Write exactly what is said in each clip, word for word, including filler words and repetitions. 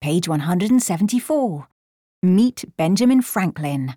Page one hundred seventy-four. Meet Benjamin Franklin.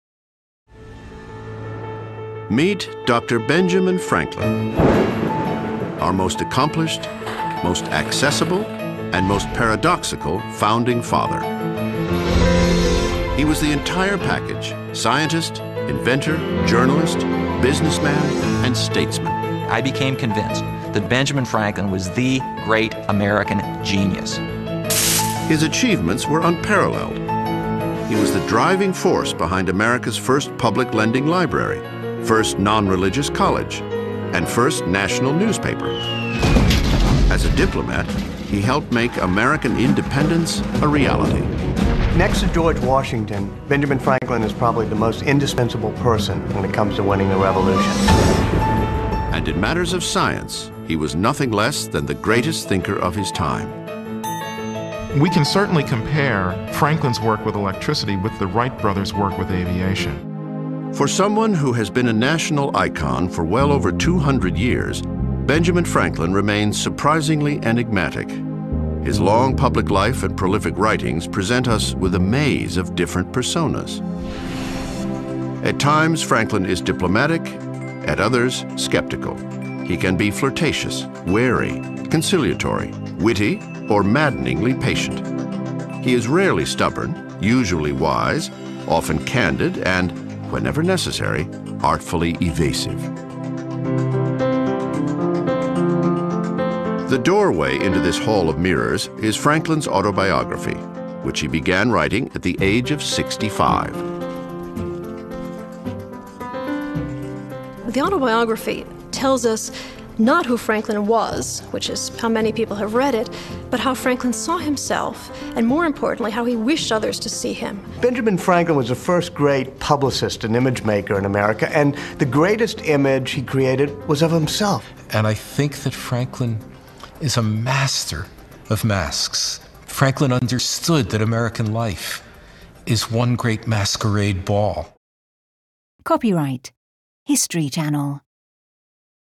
Meet Doctor Benjamin Franklin, our most accomplished, most accessible, and most paradoxical founding father. He was the entire package: scientist, inventor, journalist, businessman, and statesman. I became convinced that Benjamin Franklin was the great American genius. His achievements were unparalleled. He was the driving force behind America's first public lending library, first non-religious college, and first national newspaper. As a diplomat, he helped make American independence a reality. Next to George Washington, Benjamin Franklin is probably the most indispensable person when it comes to winning the revolution. And in matters of science, he was nothing less than the greatest thinker of his time. We can certainly compare Franklin's work with electricity with the Wright brothers' work with aviation. For someone who has been a national icon for well over two hundred years, Benjamin Franklin remains surprisingly enigmatic. His long public life and prolific writings present us with a maze of different personas. At times, Franklin is diplomatic, at others, skeptical. He can be flirtatious, wary, conciliatory, witty, or maddeningly patient. He is rarely stubborn, usually wise, often candid, and, whenever necessary, artfully evasive. The doorway into this hall of mirrors is Franklin's autobiography, which he began writing at the age of sixty-five. The autobiography tells us not who Franklin was, which is how many people have read it, but how Franklin saw himself, and more importantly, how he wished others to see him. Benjamin Franklin was the first great publicist and image maker in America, and the greatest image he created was of himself. And I think that Franklin is a master of masks. Franklin understood that American life is one great masquerade ball. Copyright History Channel.